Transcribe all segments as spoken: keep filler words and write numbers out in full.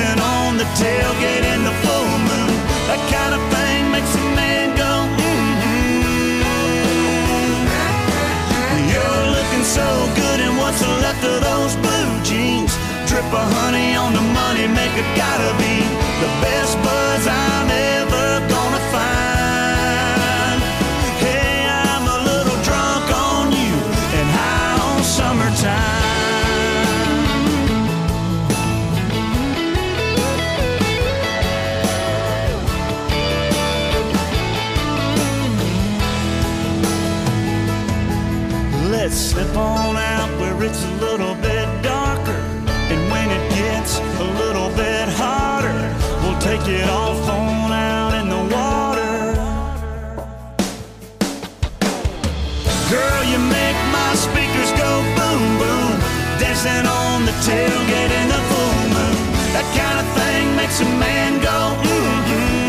dancing on the tailgate in the full moon. That kind of thing makes a man go, mm-hmm. You're looking so good in what's left of those blue jeans. Drip of honey on the money maker, gotta be the best buzz I'm ever gonna find. Hey, I'm a little drunk on you and high on summertime. Let's slip on out where it's a little bit darker, and when it gets a little bit hotter, we'll take it off on out in the water. Girl, you make my speakers go boom boom, dancing on the tailgate in the full moon. That kind of thing makes a man go, mm-hmm.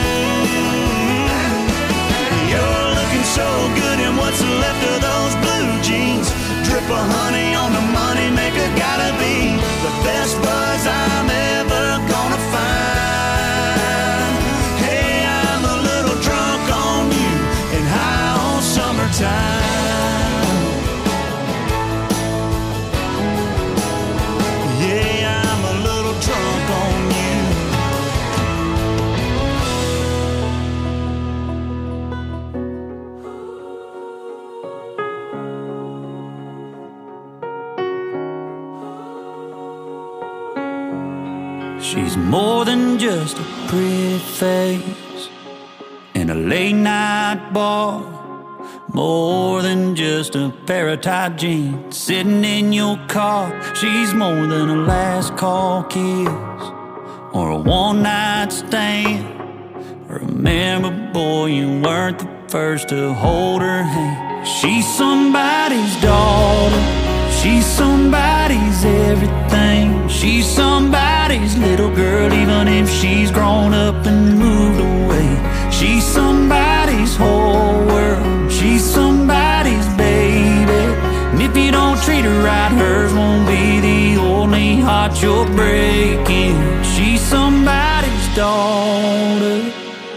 You're looking so good in what's left of those blue jeans. Drip of honey on the money maker, gotta be the best buzz I'm ever gonna find. Hey, I'm a little drunk on you and high on summertime. Yeah, I'm a little drunk on you. She's more than just a pretty face in a late night bar, more than just a pair of tight jeans sitting in your car. She's more than a last call kiss or a one night stand. Remember, boy, you weren't the first to hold her hand. She's somebody's daughter, she's somebody's everything. She's somebody's little girl, even if she's grown up and moved away. She's somebody's whole world, she's somebody's baby. And if you don't treat her right, hers won't be the only heart you're breaking. She's somebody's daughter.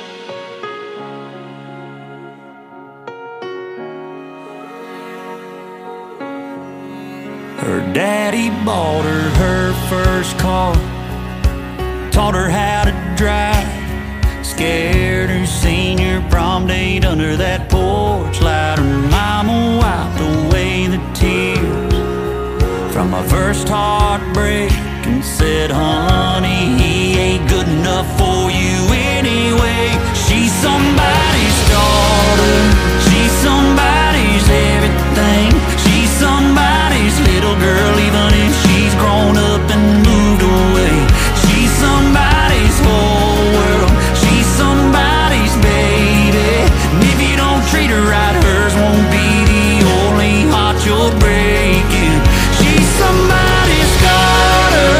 Her daddy bought her her first car, taught her how to drive, scared her senior prom date under that porch light. Her mama wiped away the tears from my first heartbreak and said, honey, he ain't good enough for you anyway. She's somebody's daughter, she's somebody's everything. She's somebody's little girl, even if she's grown up and moved away. She's somebody's whole world, she's somebody's baby. And if you don't treat her right, hers won't be the only heart you're breaking. She's somebody's daughter,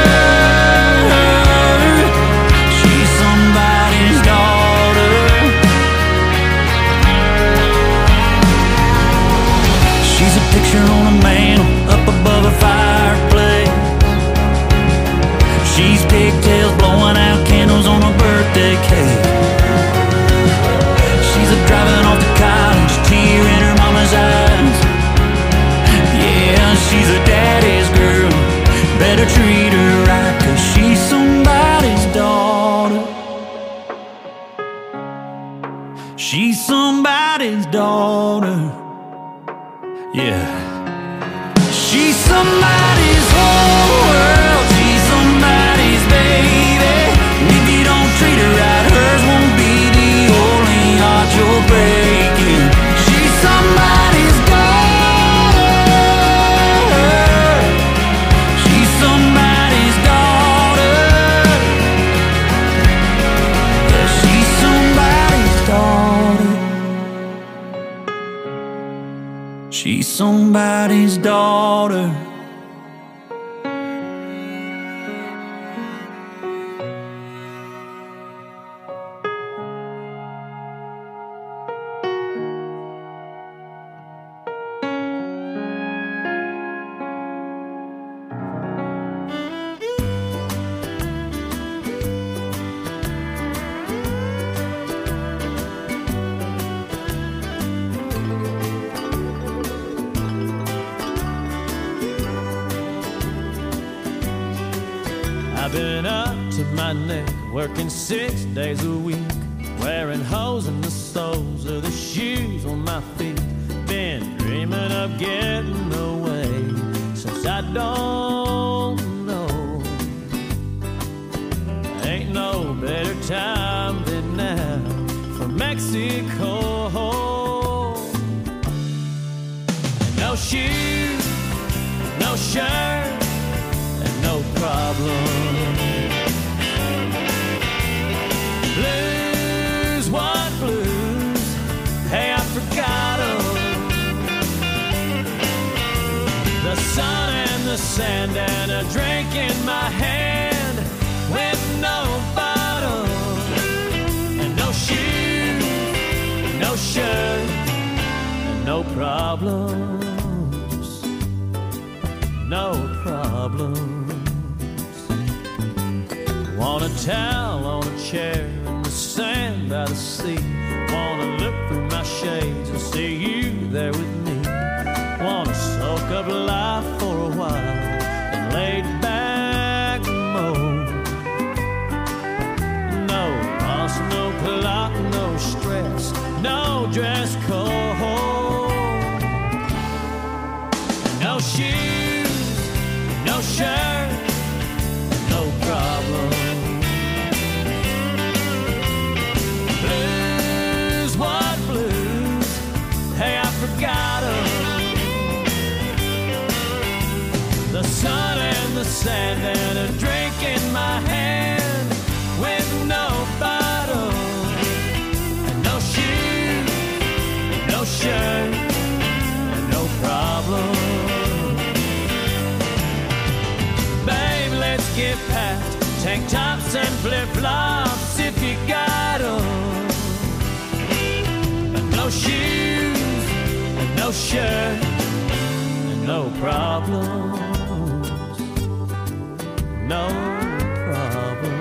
she's somebody's daughter. She's a picture on a mantle up above a fireplace. She's pigtails blowing out candles on a birthday cake. She's a driving off to college, tear in her mama's eyes. Yeah, she's a daddy's girl, better treat her right, 'cause she's somebody's daughter. She's somebody's daughter. Yeah. She's somebody's whole world, she's somebody's baby. And if you don't treat her right, hers won't be the only heart you're breaking. She's somebody's daughter, she's somebody's daughter. Yeah, she's somebody's daughter. She's somebody's daughter. my neck, working six days a week, wearing holes in the soles of the shoes on my feet. Been dreaming of getting away since I don't know. Ain't no better time than now for Mexico. And no shoes, no shirt, and no problem. Blues, what blues? Hey, I forgot 'em. The sun and the sand and a drink in my hand with no bottle and no shoes, no shirt, and no problems, no problems. Want a towel on a chair in the sand by the sea. Wanna look through my shades and see you there with me. Wanna soak up life for a while and lay back mode. No boss, no clock, no stress, no dress code. No shoes, no shirt, no problem. Blues, what blues? Hey, I forgot 'em. The sun and the sand and a drink in my hand with no bottle and no shoes, no shirt, and no problem. Babe, let's get past tank tops and flip-flops if you got 'em. But no shoes and no shirt and no problem. No problems.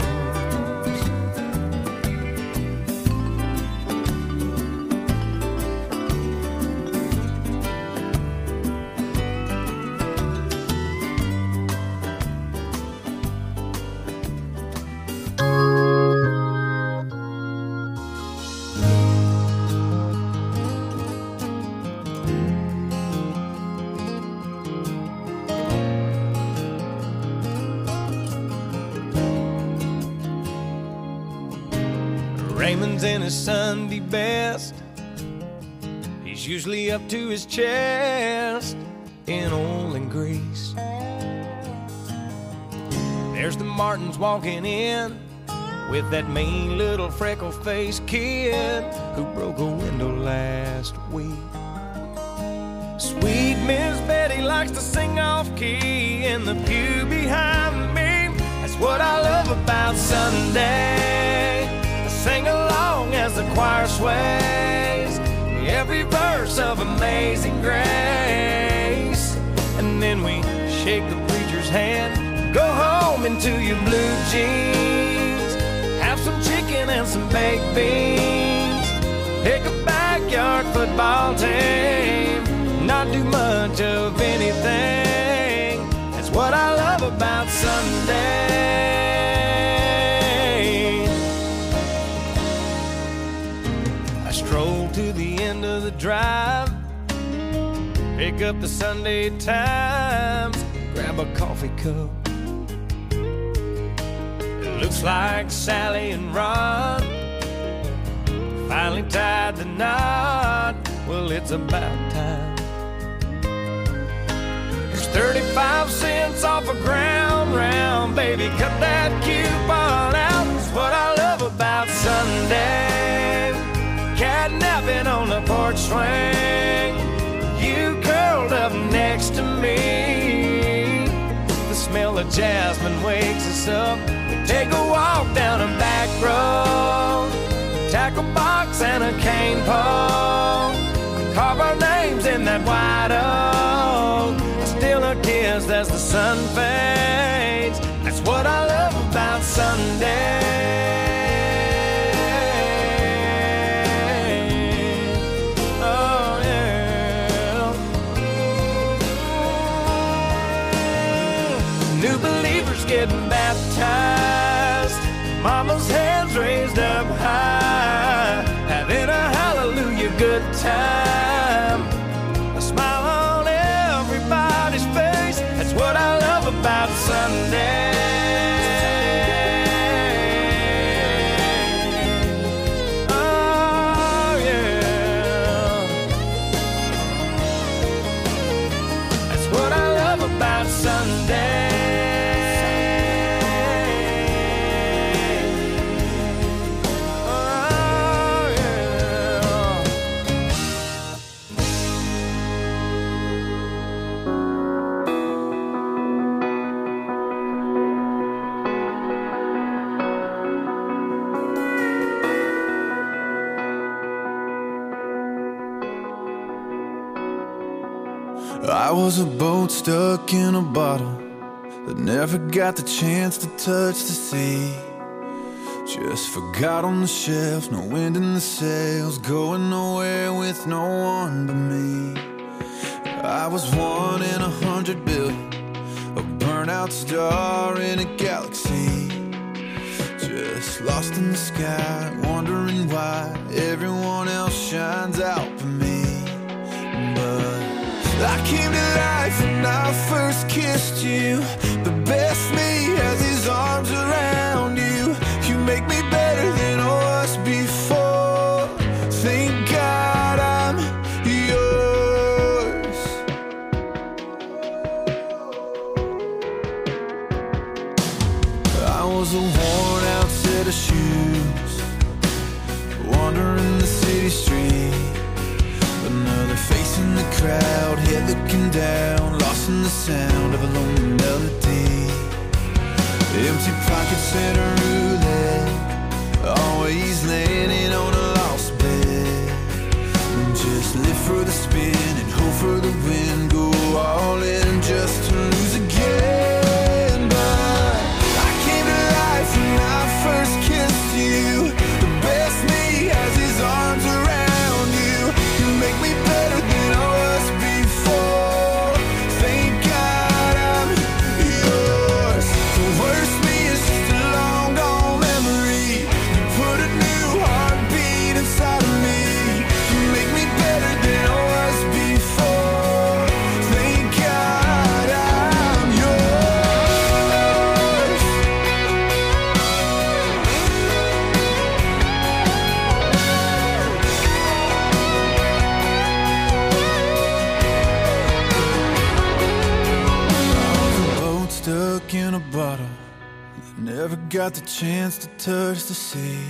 Raymond's in his Sunday best. He's usually up to his chest in oil and grease. There's the Martins walking in with that mean little freckle-faced kid who broke a window last week. Sweet Miss Betty likes to sing off-key in the pew behind me. That's what I love about Sunday. Sing along as the choir sways every verse of Amazing Grace. And then we shake the preacher's hand, go home into your blue jeans, have some chicken and some baked beans, pick a backyard football team, not do much of anything. That's what I love about Sunday. Stroll to the end of the drive, pick up the Sunday Times, grab a coffee cup. It looks like Sally and Ron finally tied the knot. Well, it's about time. There's thirty-five cents off a ground round, baby, cut that coupon out. That's what I love about Sunday. Catnapping on the porch swing, you curled up next to me. The smell of jasmine wakes us up. We take a walk down a back road, tackle box and a cane pole, carve our names in that white oak, still a kiss as the sun fades. That's what I love about Sunday. Getting baptized, Mama's hands raised up high, having a hallelujah good time. A smile on everybody's face, that's what I love about Sunday. Oh yeah, that's what I love about Sunday. I was a boat stuck in a bottle that never got the chance to touch the sea. Just forgot on the shelf, no wind in the sails, going nowhere with no one but me. I was one in a hundred billion, a burnout star in a galaxy. Just lost in the sky, wondering why everyone else shines out for me. But I came to life when I first kissed you. The best me has his arms around you. You make me better than I was before. Thank God I'm yours. I was a worn out set of shoes, wandering the city street. Another face in the crowd, head looking down, lost in the sound of a lonely melody. Empty pockets and a roulette, always landing on a lost bet. Just live for the spin and hope for the win, go all in just to lose again. But I came to life when I first kissed you. The best me has his arms around you. You make me better than I was before. Thank God I'm yours. The worst me is just a long gone memory. You put a new heartbeat inside of me. You make me better than I was before. Thank God I'm yours. Stuck in a bottle that never got the chance to touch the sea.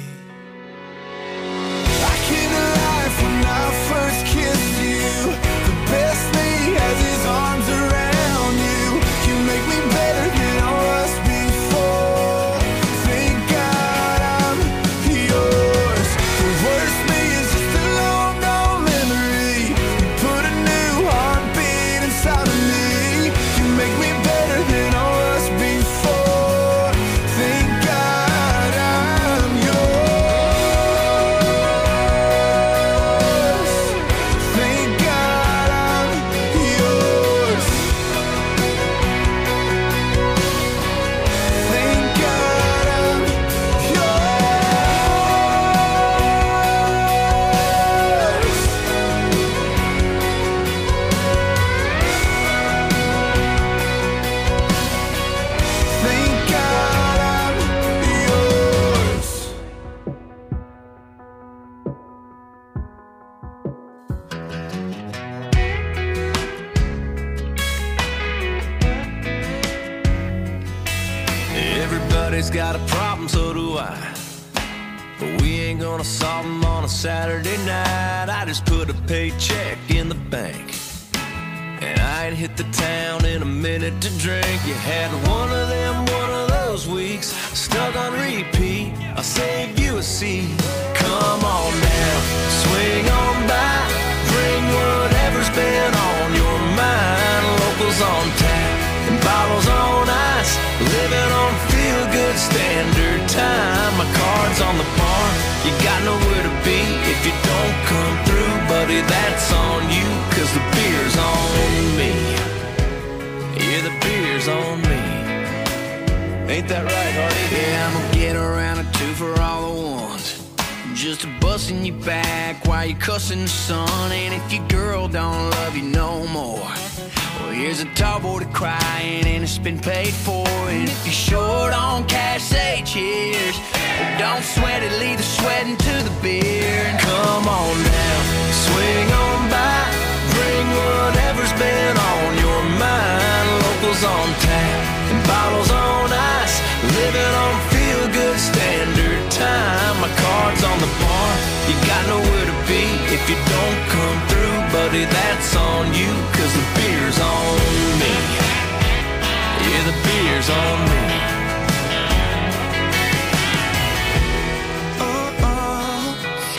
I came to life when I first kissed you. The best me has his arms around you. You make me better than I was before. Thank God I'm yours. The worst me is just a long gone memory. You put a new heartbeat inside of me. You make me better than I was before. Thank God I'm yours. Thank God I'm yours. Thank God I'm yours. Thank God I'm yours. Everybody's got a problem, so do I. But we ain't gonna solve them on a Saturday night. I just put a paycheck in the bank, and I ain't hit the town in a minute to drink. You had one of them, one of those weeks, stuck on repeat. I'll save you a seat. Come on now, swing on by, bring whatever's been on your mind. Locals on tap and bottles on ice, living on feel-good standard time. My card's on the bar, you got nowhere to be if you don't come through, buddy, that's on you, cause the beer's on me. Yeah, the beer's on me. Ain't that right, Hardy? Yeah, I'm gonna get around a two for all the ones. Just a busting you back while you're cussing the sun. And if your girl don't love you no more, well, here's a tall boy to crying and it's been paid for. And if you're short on cash, say cheers. But don't sweat it, leave the sweating to the beer. And come on now, swing on by, bring whatever's been on your mind. Locals on tap and bottles on ice, living on feel-good standard time. My card's on the bar, you got nowhere to be. If you don't come through, buddy, that's on you, cause the beer's on me. Yeah, the beer's on me. Oh, oh,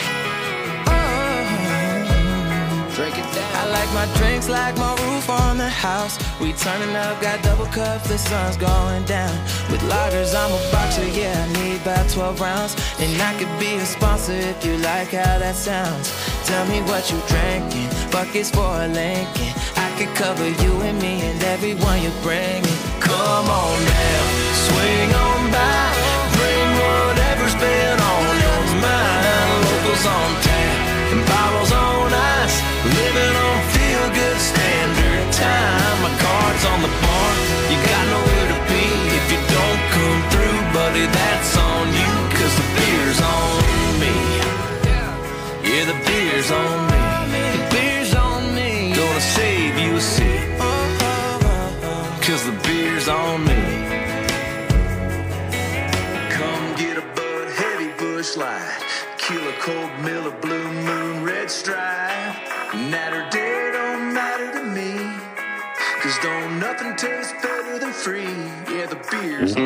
oh. Drink it down. I like my drinks like my roof on the house. We turning up, got double cups, the sun's going down. With lagers, I'm a boxer, yeah, I need about twelve rounds. And I could be a sponsor if you like how that sounds. Tell me what you drinking, buckets for a Lincoln. I could cover you and me and everyone you bring in. Come on now, swing on by, bring whatever's been on your mind. Locals on tap and bottles on ice, living on feel-good standard time. My card's on the bar, you got nowhere to be. If you don't come through, buddy, that's on you, cause the beer's on me. Yeah, the beer's on me. The beer's on me. Gonna save you a seat, cause the beer's on me. Come get a Bud Heavy Bush Light, Killer Cold Miller Blue Moon Red Stripe. Night or day don't matter to me, cause don't nothing taste better than free. Yeah, the beer's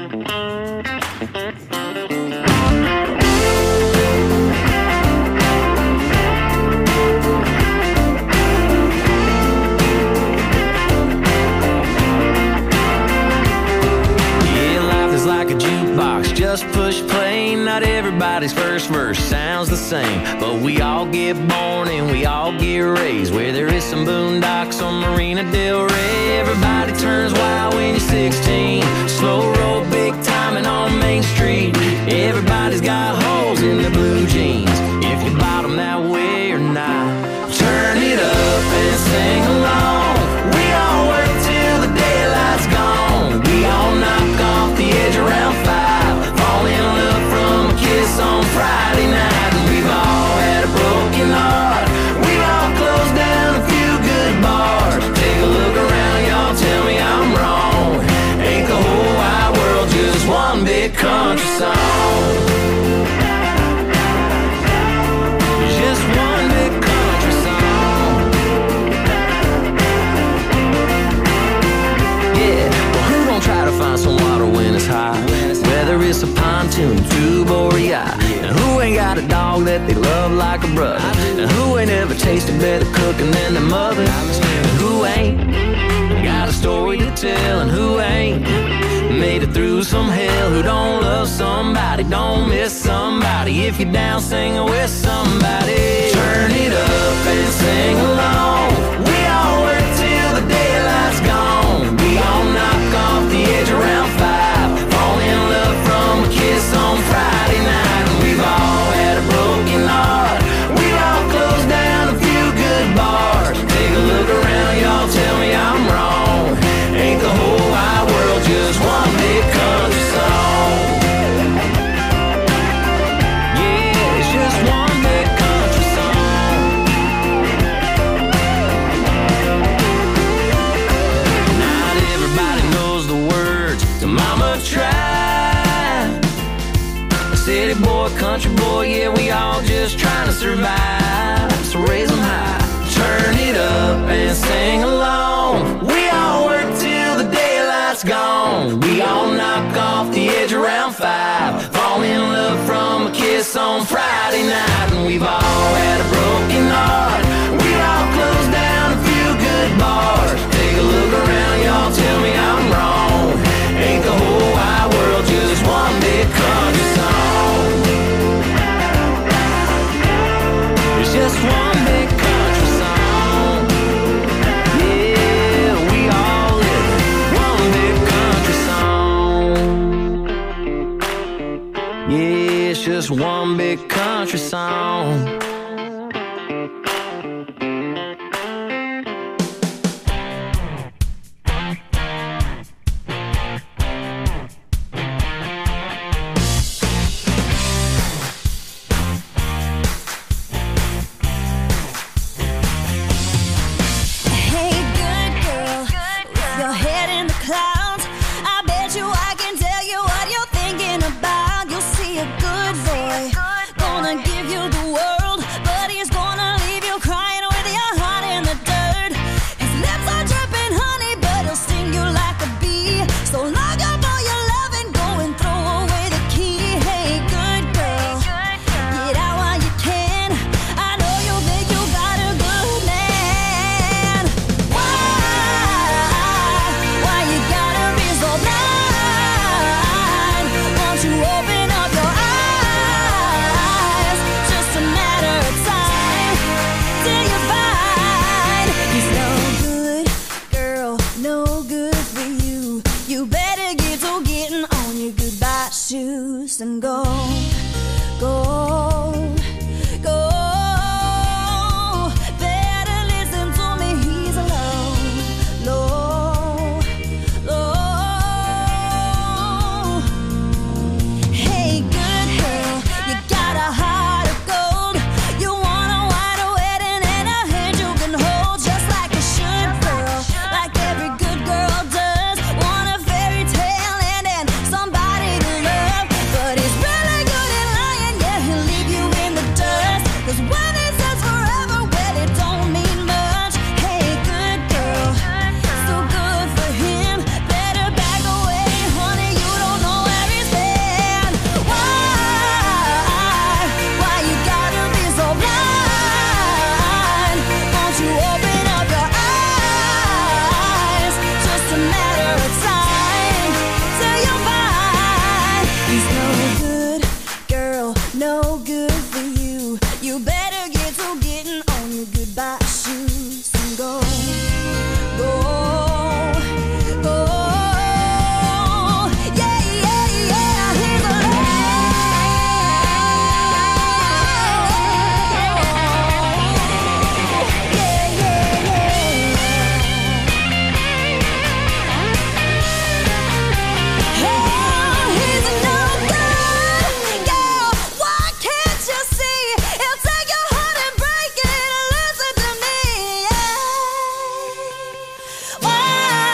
just push play. Not everybody's first verse sounds the same, but we all get born and we all get raised where there is some boondocks on Marina Del Rey. Everybody turns wild when you're sixteen, slow roll, big timing on Main Street. Everybody's got holes in their blue jeans, if you bottom that way or not. Turn it up and sing along. We all work till the daylight's gone. We all knock off the edge around five. Fall in love from a kiss on Friday night. And we've all had a broken heart. We've all closed down a few good bars. Take a look around, y'all, tell me I'm wrong. Ain't the whole wide world just one big country song? Just one big country song. Yeah, well, who gon' try to find some water when it's hot? Whether it's a pontoon, tube, or a yacht. And who ain't got a dog that they love like a brother? And who ain't ever tasted better cooking than their mother? And who ain't got a story to tell? And who ain't made it through some hell? Who don't love somebody, don't miss somebody? If you're down singing with somebody, turn it up and sing along. We all work till the daylight's gone. We all knock off the edge around five. Fall in love from a kiss on Friday night. And we've all had a broken heart. We've all closed down a few good bars. Take a look around, y'all, tell me I'm wrong. Ain't the whole wide world just one big country song? Yeah, it's just one big country song. Not everybody knows the words to Mama Tried. City boy, country boy, yeah, we all just trying to survive. So raise them high, turn it up and sing along. We all work till the daylight's gone. We all knock off the edge around five. Fall in love from a kiss on Friday night. And we've all had a broken heart. We've all closed down a few good bars. Take a look around, y'all, tell me I'm wrong. Ain't the whole wide world just one big country song? It's just one big country song. Yeah, we all live one big country song. one big country song. And go, go, go. Better listen to me, he's alone, low, low. Hey, good girl, you got a heart of gold. You want a white wedding and a hand you can hold, just like a should girl, like every good girl does. Want a fairy tale and then somebody to love. But he's really good at lying, yeah, he'll leave you in the dust. Cause when he says forever, well, it don't mean much. Hey, good girl, so good for him. Better back away, honey, you don't know where he's been. Why, why you gotta be so blind? Won't you open up your eyes? Just a matter of time till you find he's no good, girl, no good for you. You better get to getting on your goodbye shoes and go, go, go. Yeah, yeah, yeah, he's alone. Yeah, yeah, yeah. Oh, he's no good, girl. Why can't you see? He'll take your heart and break it. Listen to me, yeah. Why,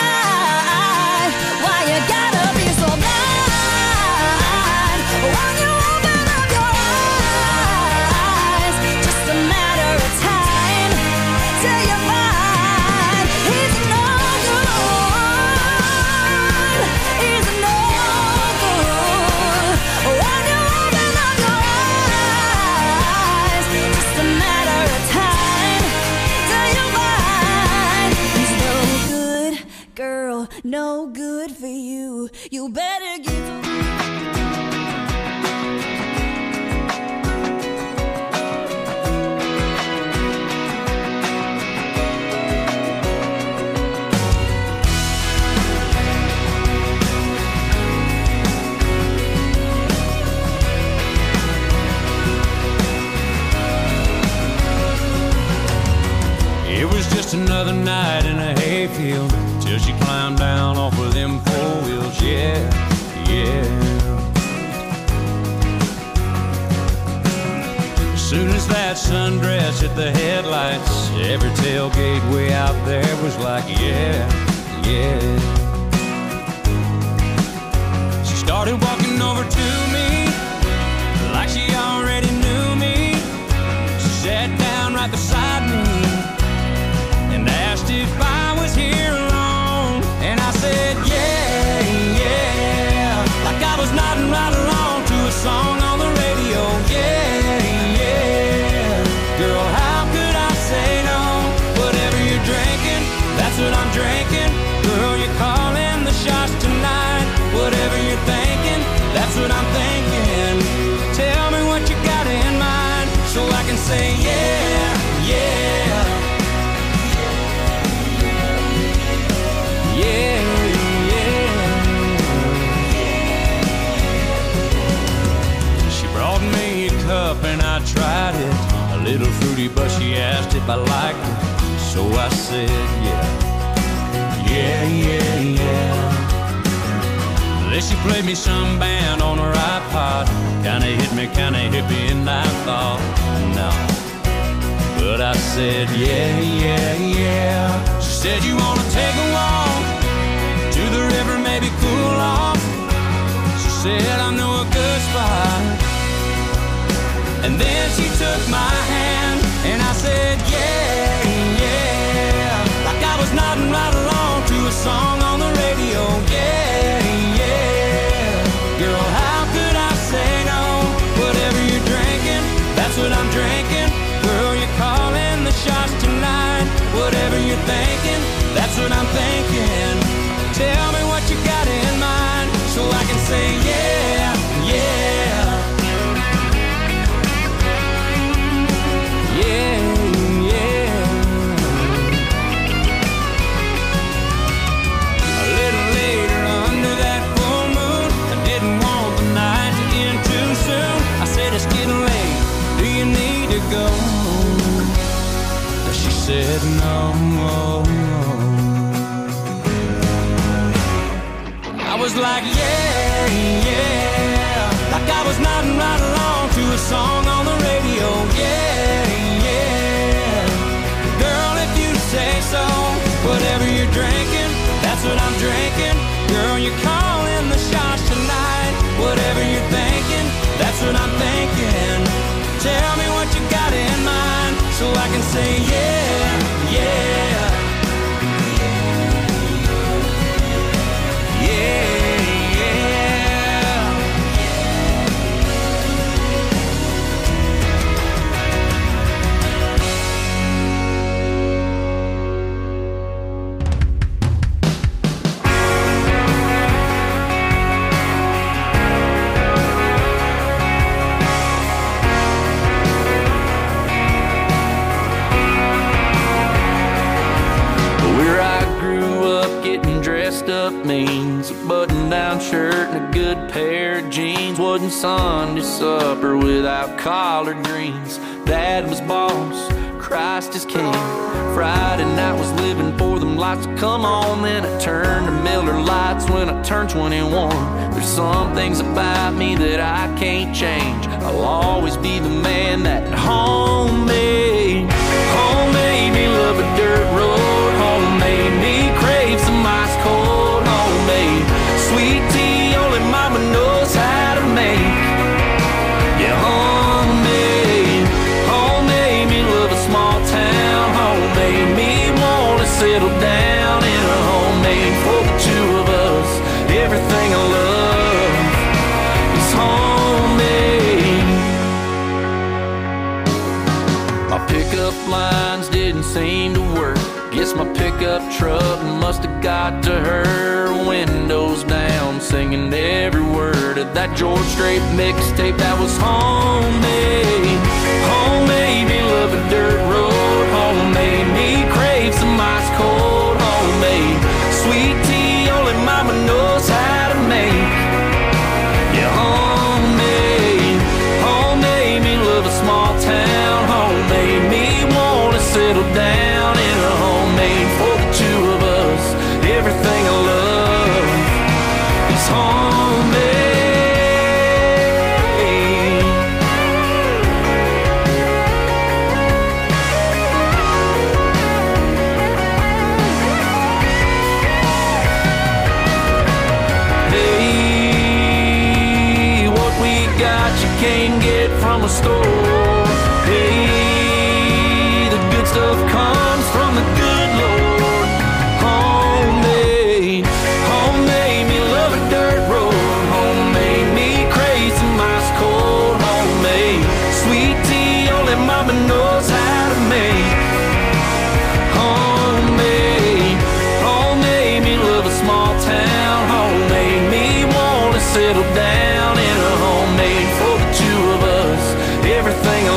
why you gotta be so blind? When you open up your eyes, just a matter of time till you find he's no good. He's no good. When you open up your eyes, just a matter of time till you find he's no good, girl, no good for you. You better get. It was just another night in a hayfield till she climbed down off of them four wheels, yeah, yeah. As soon as that sundress hit the headlights, every tailgate way out there was like, yeah, yeah. She started walking over to me like she already knew me. She sat down right beside me and asked if I was here alone. And I said, yeah, yeah, like I was nodding right along to a song on the radio. Yeah, yeah, girl, how could I say no? Whatever you're drinking, that's what I'm drinking. Girl, you're calling the shots tonight. Whatever you're thinking, that's what I'm thinking. Tell me what you got in mind so I can say yeah, yeah. Yeah, yeah. She brought me I liked her, so I said yeah. Yeah, yeah, yeah. Then she played me some band on her iPod. Kinda hit me, kinda hippie, and I thought, no. But I said, yeah, yeah, yeah. She said, you wanna take a walk to the river, maybe cool off? She said, I know a good spot. And then she took my hand, and I said, yeah, yeah. Like I was nodding right along to a song on the radio, yeah, yeah. Girl, how could I say no? Whatever you're drinking, that's what I'm drinking. Girl, you're calling the shots tonight. Whatever you're thinking, that's what I'm thinking. Tell me what you got in mind, so I can say yeah, yeah. Yeah, yeah. A little later under that full moon, I didn't want the night to end too soon. I said it's getting late, do you need to go? She said no. I was like yeah, yeah. Like I was nodding right along to a song on the radio, yeah, yeah. Girl, if you say so, whatever you're drinking, that's what I'm drinking. Girl, you're calling the shots tonight. Whatever you're thinking, that's what I'm thinking. Tell me what you got in mind, so I can say yeah, yeah. Yeah, yeah. Where I grew up, getting dressed up means a button-down shirt and a good pair of jeans. Wasn't Sunday supper without collard greens. Dad was boss, Christ is king. Friday night was living for them lights to come on. Then I turned to Miller Lights when I turned twenty-one. There's some things about me that I can't change. I'll always be the man that home made. Home made me love a dirt road. Home made me crave some ice cold. Homemade sweet tea only mama knows how to make. Yeah, homemade. Home made me love a small town. Home made me wanna settle down in a homemade for the two of us. Everything I love is homemade. My pickup lines didn't seem to work. Guess my pickup truck must have got to her. Windows down, singing every word of that George Strait mixtape that was homemade. Homemade me love a dirt road. Homemade me crave some ice cold. Homemade sweet tea only mama knows how to make. Yeah, homemade. Homemade me love a small town. Homemade me wanna settle down in a homemade for the two of us. Everything I love is homemade. Hey, what we got you can't get from a store. Hey, the good stuff comes from the good Lord. Homemade, homemade me love a dirt road. Homemade me crave some ice cold. Homemade sweet tea only mama knows how to make. Homemade, homemade me love a small town. Homemade me wanna settle down in a homemade for the two of us. Everything I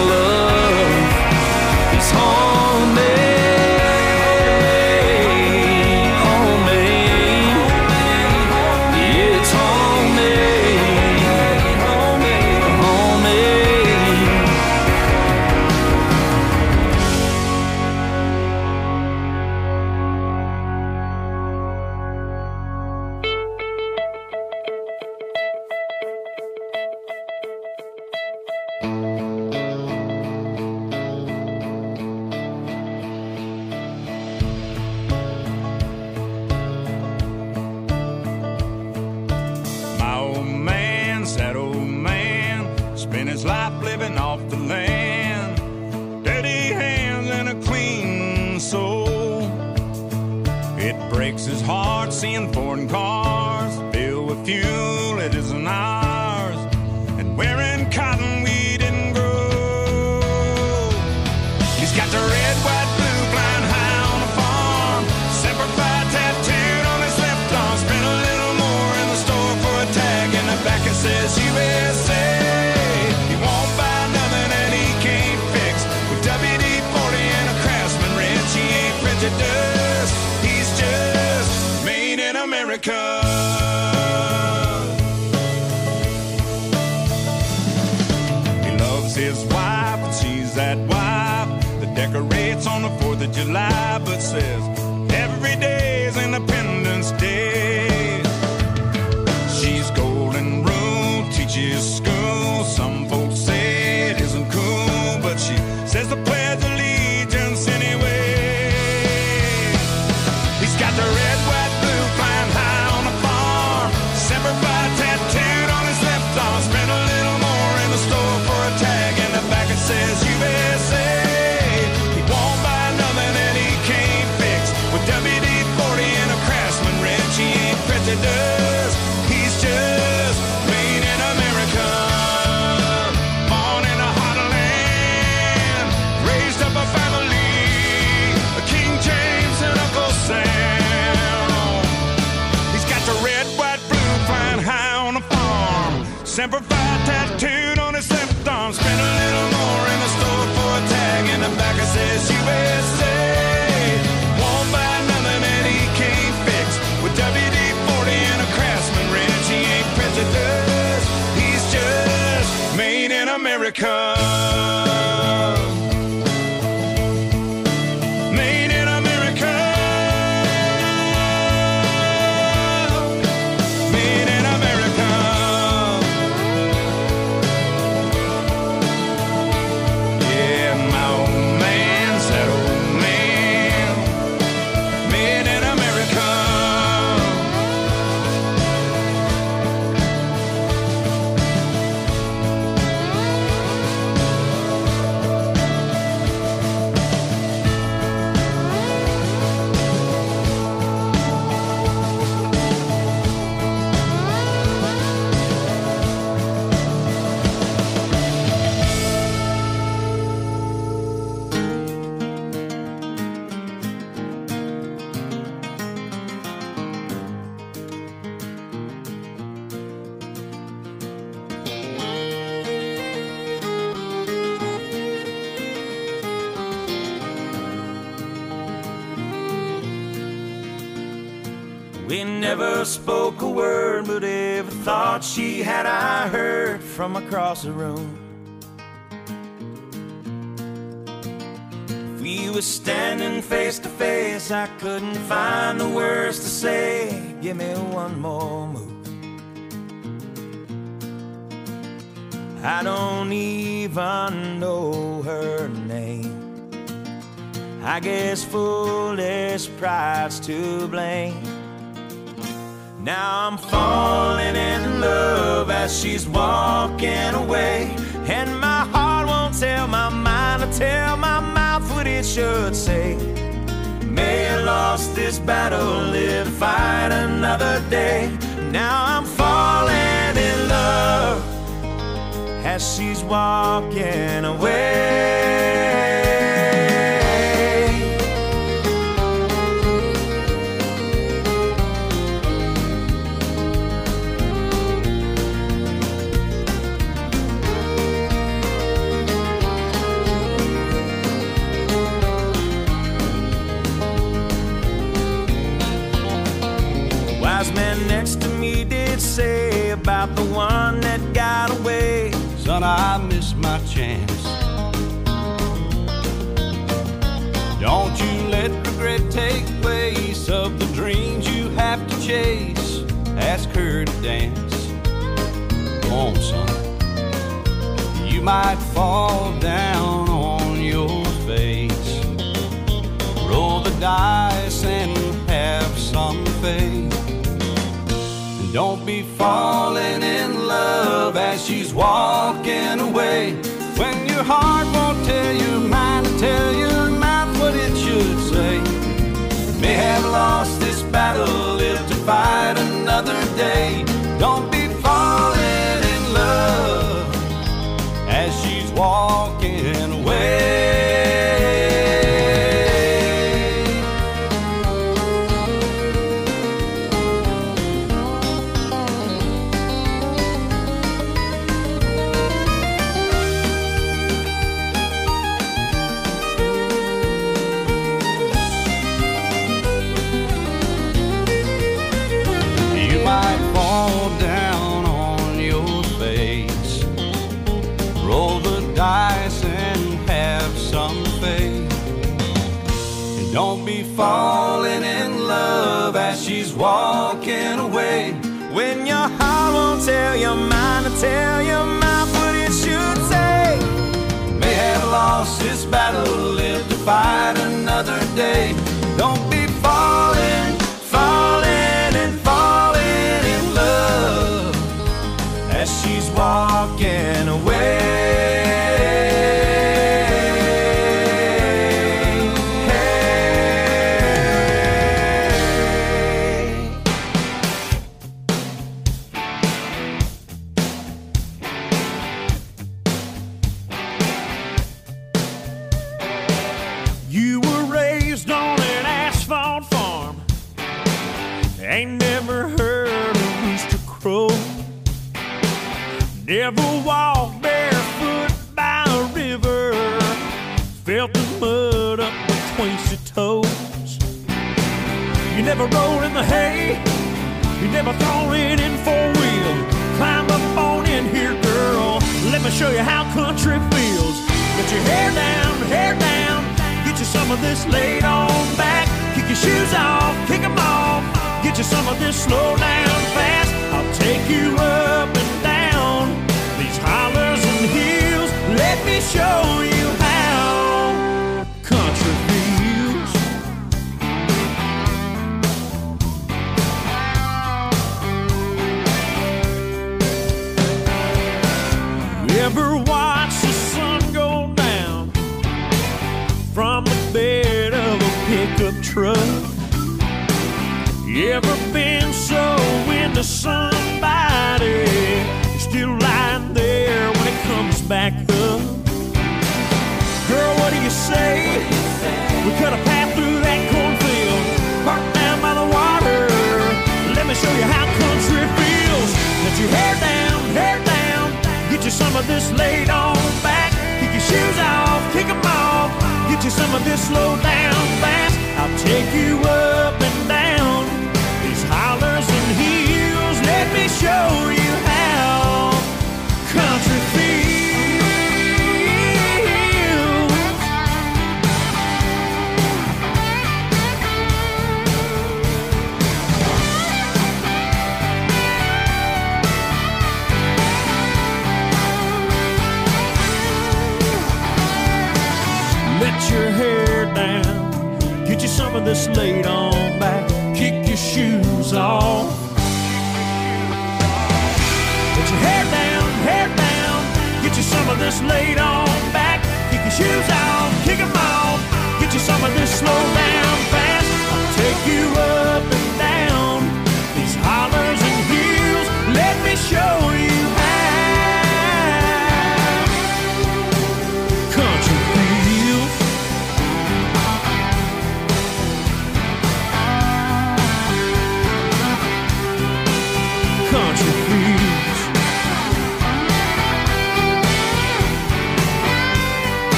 It breaks his heart seeing foreign cars filled with fuel it isn't ours, and wearing cotton we didn't grow. He's got the red, white, blue flying high on the farm, Semper Fi tattooed on his left arm. Spent a little more in the store for a tag in the back it says U S A. He won't buy nothing that he can't fix. With W D forty and a Craftsman wrench, he ain't prejudiced. He's just made in America. He loves his wife, and she's that wife that decorates on the fourth of July, but says every day is Independence Day. She's golden rule, teaches school. Some folks say it isn't cool, but she says the Pledge of Allegiance anyway. He's got the red, white, blue flying high on the farm, Semper Fi tattooed on his left arm. Spent a little more in the store for a tag in the back it says U S A. He won't buy nothing that he can't fix. With W D forty and a Craftsman wrench, he ain't prejudiced. He's just made in America. Born in a heartland, raised up a family, a King James and Uncle Sam. He's got the red, white, blue flying high on the farm, Semper Fi tattooed on his left arm. Spent a little more in the store for a tag in the back it says U S A. Won't buy nothing that he can't fix. With W D forty and a Craftsman wrench, he ain't prejudiced. He's just made in America. Made in America. Made in America. Yeah, my old man, that old man, made in America. We never spoke a word, but every thought she had I heard from across the room. If we were standing face to face, I couldn't find the words to say. Give me one more move. I don't even know her name. I guess foolish pride's to blame. Now I'm falling in love as she's walking away, and my heart won't tell my mind to tell my mouth what it should say. May have lost this battle, live to fight another day. Now I'm falling in love as she's walking away. Wise man next to me did say about the one that got away, son, I missed my chance. Don't you let regret take place of the dreams you have to chase. Ask her to dance. Come on, son. You might fall down on your face. Roll the dice and have some faith. Don't be falling in love as she's walking away, when your heart won't tell your mind to tell your mouth what it should say. May have lost it falling in love as she's walking away. When your heart won't tell your mind to tell your mouth what it should say. May have lost this battle, live to fight another day. Don't be falling, falling and falling in love as she's walking away. Never walked barefoot by a river, felt the mud up between your toes. You never rolled in the hay, you never thrown it in four-wheel. Climb up on in here, girl, let me show you how country feels. Get your hair down, hair down, get you some of this laid on back. Kick your shoes off, kick them off, get you some of this slow down fast. I'll take you up and down these hollers and hills. Let me show you how country feels. You ever watch the sun go down from the bed of a pickup truck? You ever been so into somebody still lying there when it comes back up? Girl, what do you say? We cut a path through that cornfield, parked down by the water. Let me show you how country feels. Let your hair down, hair down, get you some of this laid on back. Kick your shoes off, kick them off, get you some of this slow down fast. I'll take you up and down these hollers and hills. Let me show you how country feels. Let your hair down, get you some of this laid on back. Kick your shoes off. Get your hair down, hair down, get you some of this laid on back. Kick your shoes off, kick them off, get you some of this slow down fast. I'll take you up and down these hollers and hills. Let me show you how country feels. Country feels.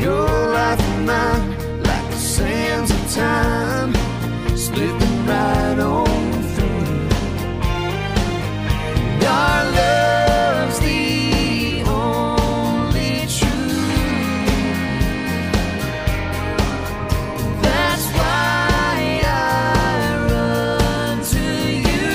your life and mine, like the sands of time, slipping right on through. And our love's the only truth. That's why I run to you.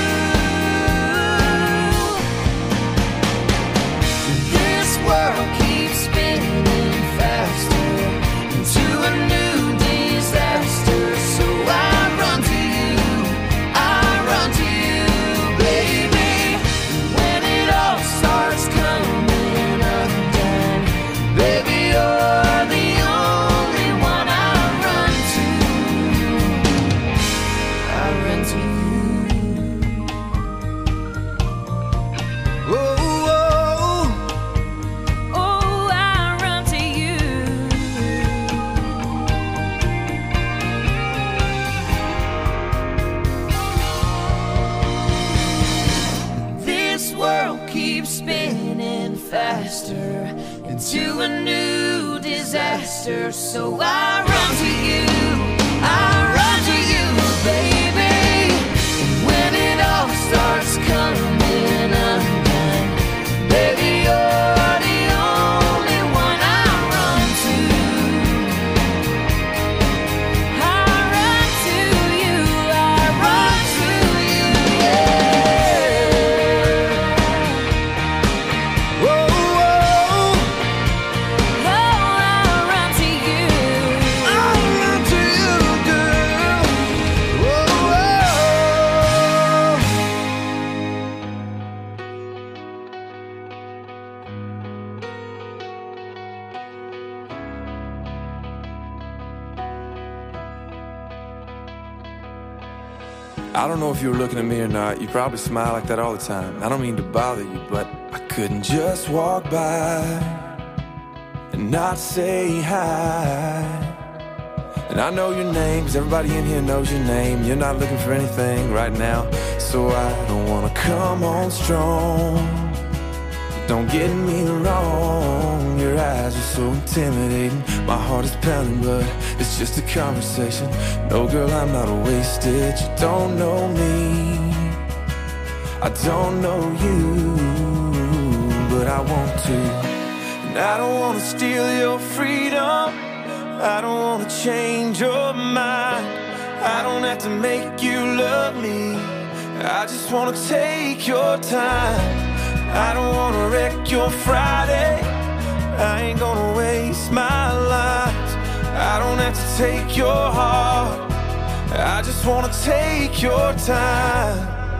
This world keeps spinning faster into a new disaster, so I run to you, I run to you, baby. When it all starts coming undone, baby, you're the only one I run to. I run to you. Oh, oh, Oh, I run to you. this world keeps spinning faster into a new disaster, so I run to you, I run to you, baby. When it all starts coming undone, baby, you're the only one I run to. I run to you. I run To you, yeah. Whoa, whoa. Oh, I run to you. I run to you, girl. Whoa, whoa. I don't know if you were looking at me or not. You probably smile like that all the time. I don't mean to bother you, but I couldn't just walk by and not say hi. And I know your name, 'cause everybody in here knows your name. You're not looking for anything right now, so I don't wanna come on strong. Don't get me wrong, your eyes are so intimidating. My heart is pounding, but it's just a conversation. No, girl, I'm not wasted. You don't know me, I don't know you, but I want to. And I don't want to steal your freedom, I don't want to change your mind. I don't have to make you love me, I just want to take your time. I don't wanna wreck your Friday, I ain't gonna waste my life. I don't have to take your heart, I just wanna take your time.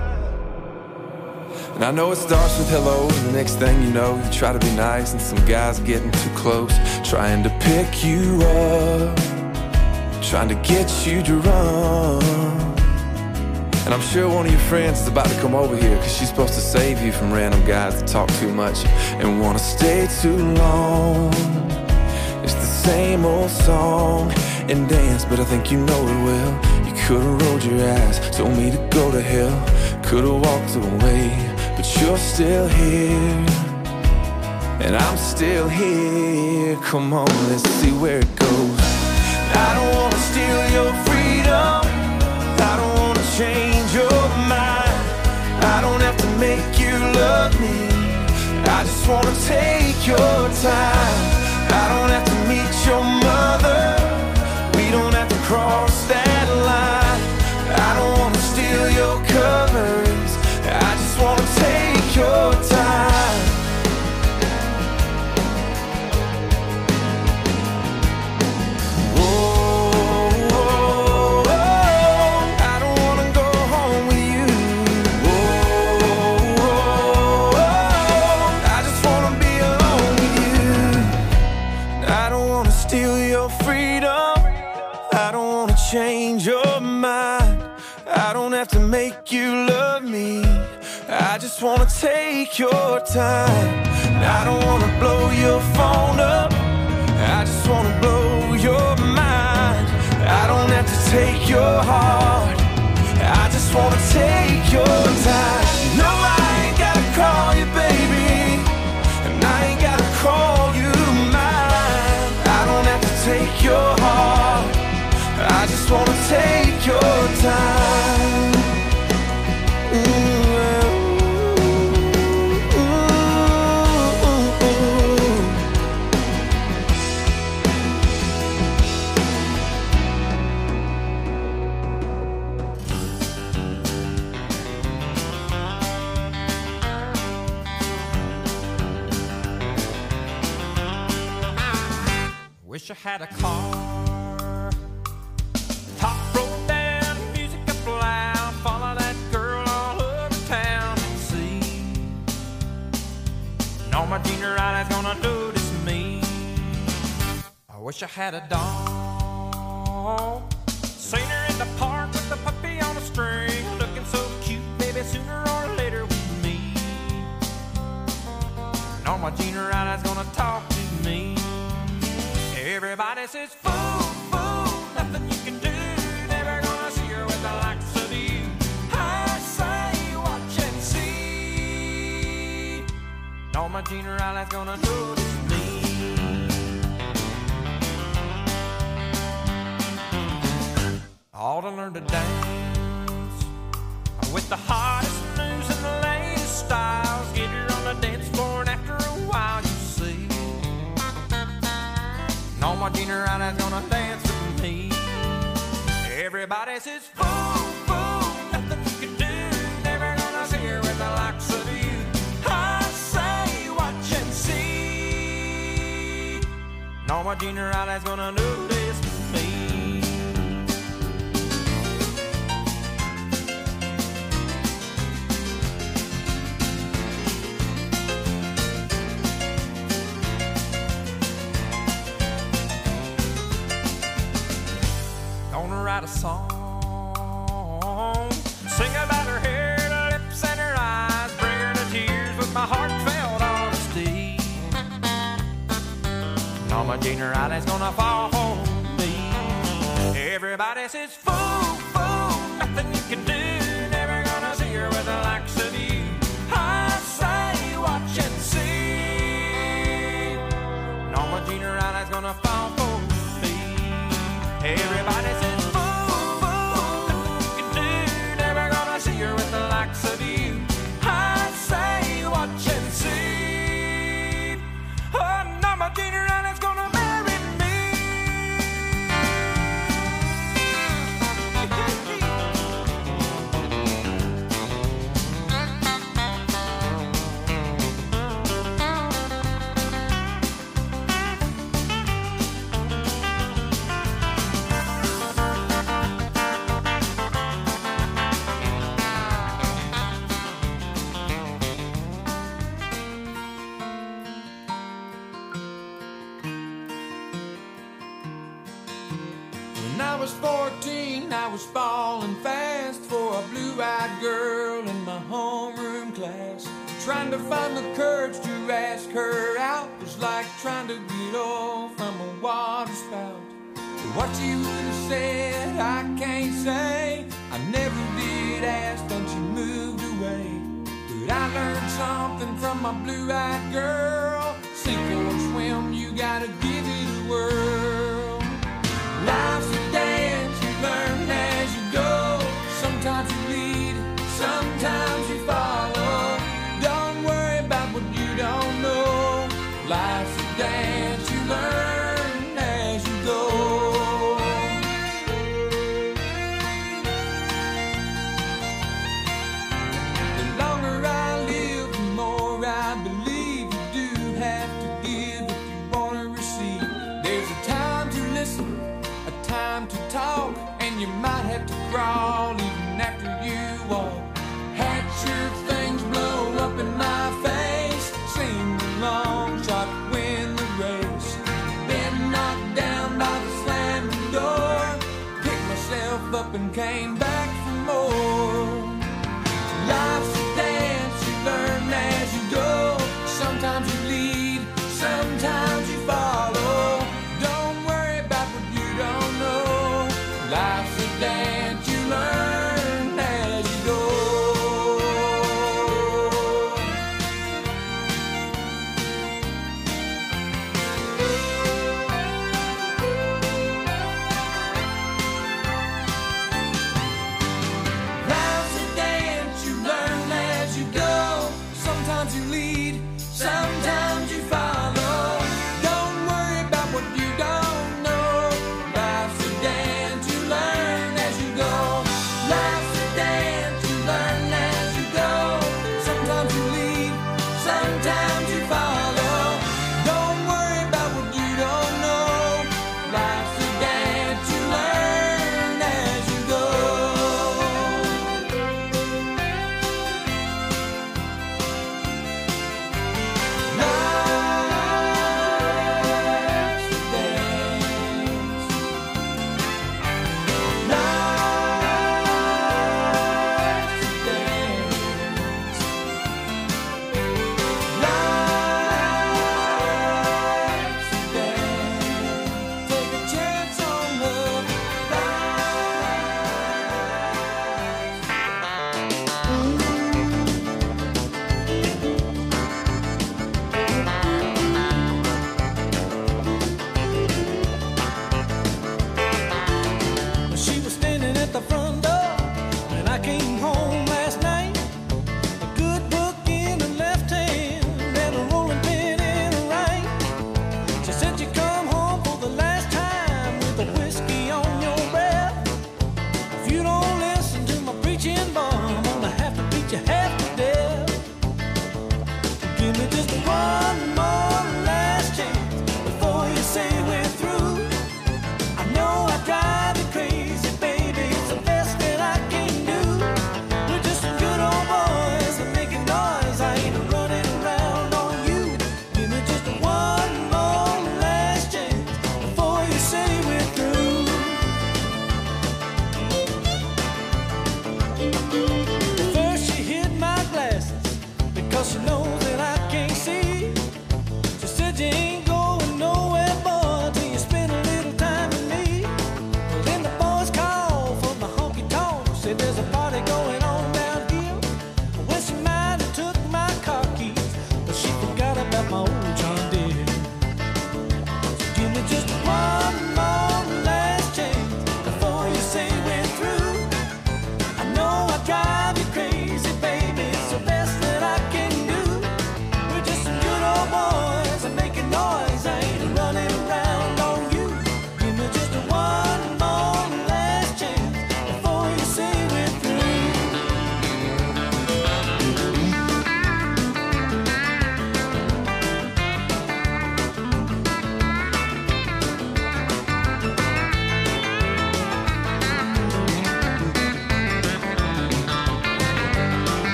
And I know it starts with hello, and the next thing you know, you try to be nice, and some guy's getting too close, trying to pick you up, trying to get you to run. And I'm sure one of your friends is about to come over here, 'cause she's supposed to save you from random guys that talk too much and wanna stay too long. It's the same old song and dance, but I think you know it well. You could've rolled your eyes, told me to go to hell, could've walked away, but you're still here, and I'm still here. Come on, let's see where it goes. I don't wanna steal your freedom, I don't wanna change your mind. I don't have to make you love me, I just wanna take your time. I don't have to meet your mother, we don't have to cross that line. I don't wanna steal your covers, I just wanna take your time. Change your mind, I don't have to make you love me, I just wanna take your time. I don't wanna blow your phone up, I just wanna blow your mind. I don't have to take your heart, I just wanna take your time. No, I ain't gotta call you baby, and I ain't gotta call you mine. I take your heart. I just wanna take your time. Ooh. Wish I had a car, top rolled down, music up loud, follow that girl all over town and see. No, my junior eyes gonna notice me. I wish I had a dog, seen her in the park with the puppy on a string, looking so cute, baby, sooner or later with me. No, my junior eyes gonna talk to me. Everybody says, fool, fool, nothing you can do. Never gonna see her with the likes of you. I say, watch and see. No, my junior eye's gonna notice me. I ought to learn to dance with the hottest moves and the latest styles. Get her on the dance floor and after a while you see. No, my junior eyes gonna dance with me. Everybody says, fool, fool, nothing you can do. Never gonna see her with the likes of you. I say, watch and see. No, my junior eyes gonna notice me. Write a song, sing about her hair, her lips and her eyes, bring her to tears with my heartfelt honesty. No, my junior eye's gonna fall for me. Everybody says, fool, fool, nothing you can do. Never gonna see her with the likes of you. I say, watch and see. No, my junior eye's gonna fall for me. Everybody says, see her with the likes of you. I say, watch and see. Oh, no, my junior Anna's gonna marry me. fourteen, I was falling fast for a blue-eyed girl in my homeroom class. Trying to find the courage to ask her out was like trying to get off from a water spout. What she would have said, I can't say. I never did ask, then she moved away. But I learned something from my blue-eyed girl. Sink or swim, you gotta give it a whirl. Life's a dance, you learn as you go. Sometimes you lead, sometimes you follow. Don't worry about what you don't know. Life's a dance, you learn as you go. The longer I live, the more I believe you do have to give if you want to receive. There's a time to listen, a time to talk, and you might have to crawl even after you walk. Had sure things blow up in my face, seemed a long shot to win the race. Been knocked down by the slamming door, picked myself up and came back for more. Life's a dance, you learn as you go. Sometimes you lead, sometimes you follow. Don't worry about what you don't know. Life's a dance, you learn as you go.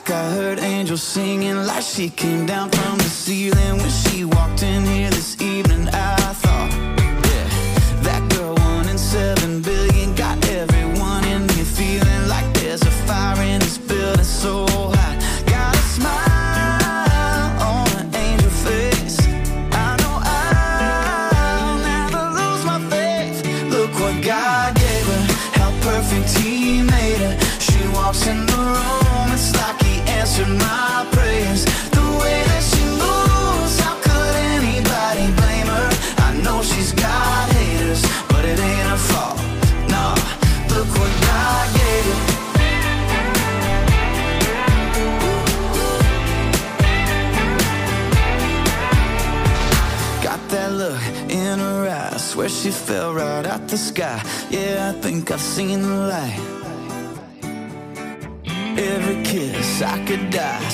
like I heard angels singing, like she came down from the ceiling when she walked in here this evening. I thought, yeah, that girl one in seven billion got everyone in here feeling like there's a fire in this building so hot. Got a smile on an angel face. I know I'll never lose my faith. Look what God gave her, how perfect He made her. She walks in the room, it's like He answered my prayers. The way that she moves, how could anybody blame her? I know she's got haters, but it ain't her fault. Nah, look what God gave her. Got that look in her eyes, swear she fell right out the sky. Yeah, I think I've seen the light. Every kiss I could die.